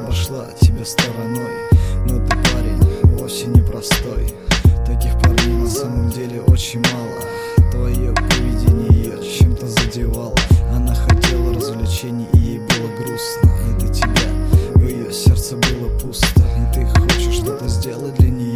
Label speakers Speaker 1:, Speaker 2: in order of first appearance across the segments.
Speaker 1: обошла тебя стороной. Но ты парень вовсе не простой. Таких парней на самом деле очень мало. Твое поведение ее чем-то задевало. Она хотела развлечений, и ей было грустно. И для тебя в ее сердце было пусто. И ты хочешь что-то сделать для нее.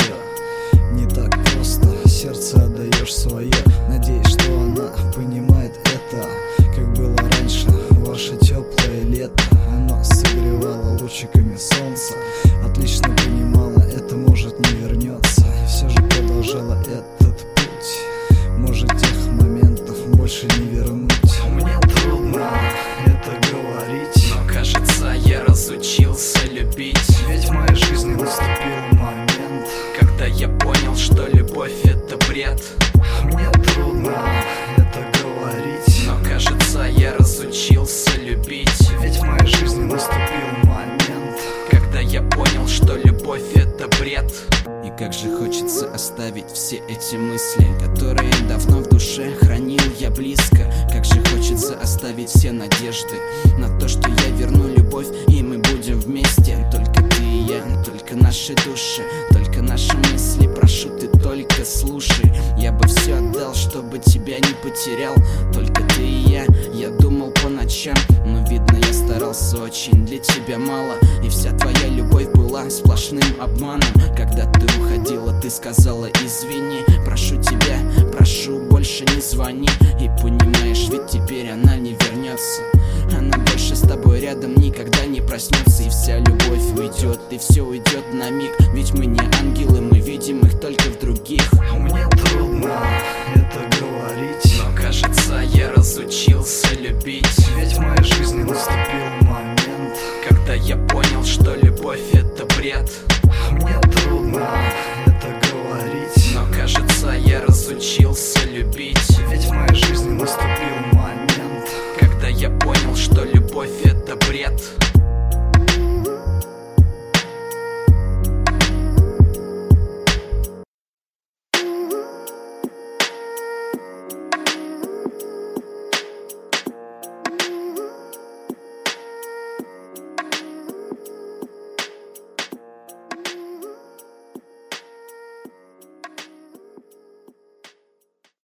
Speaker 1: Не так просто, сердце отдаешь свое. Надеюсь, что она понимает это. Как было раньше, ваше теплое лето. Оно согревало лучиками солнца. Отлично понимала, это может не вернется. И все же продолжала этот путь. Может, тех моментов больше не вернуть. Мне трудно это говорить,
Speaker 2: но кажется, я разучился любить.
Speaker 1: ведь в моей жизни наступил момент,
Speaker 2: когда я понял, что любовь — это бред.
Speaker 1: Мне трудно это говорить,
Speaker 2: но кажется, я разучился любить.
Speaker 1: ведь в моей жизни наступил момент,
Speaker 2: когда я понял, что любовь — это бред. И как же хочется оставить все эти мысли, которые давно в душе хранил я близко. Как же хочется оставить все надежды на то, что я верну любовь, и мы будем вместе. Только ты и я, только наши души, только наши мысли. Прошу, ты только слушай. Я бы все отдал, чтобы тебя не потерял. Только ты и я думал по ночам. Но видно, я старался очень, для тебя мало. И вся твоя любовь была сплошным обманом. Когда ты уходила, ты сказала извини. Прошу тебя, прошу, больше не звони. И понимаешь, ведь теперь она не вернется. Она больше с тобой рядом никогда не проснется. И вся любовь уйдет, и все уйдет на миг. Ведь мы не ангелы, мы видим их только в других.
Speaker 1: Мне трудно это говорить,
Speaker 2: но кажется, я разучился любить.
Speaker 1: ведь в моей жизни наступил момент,
Speaker 2: когда я понял, что любовь — это бред.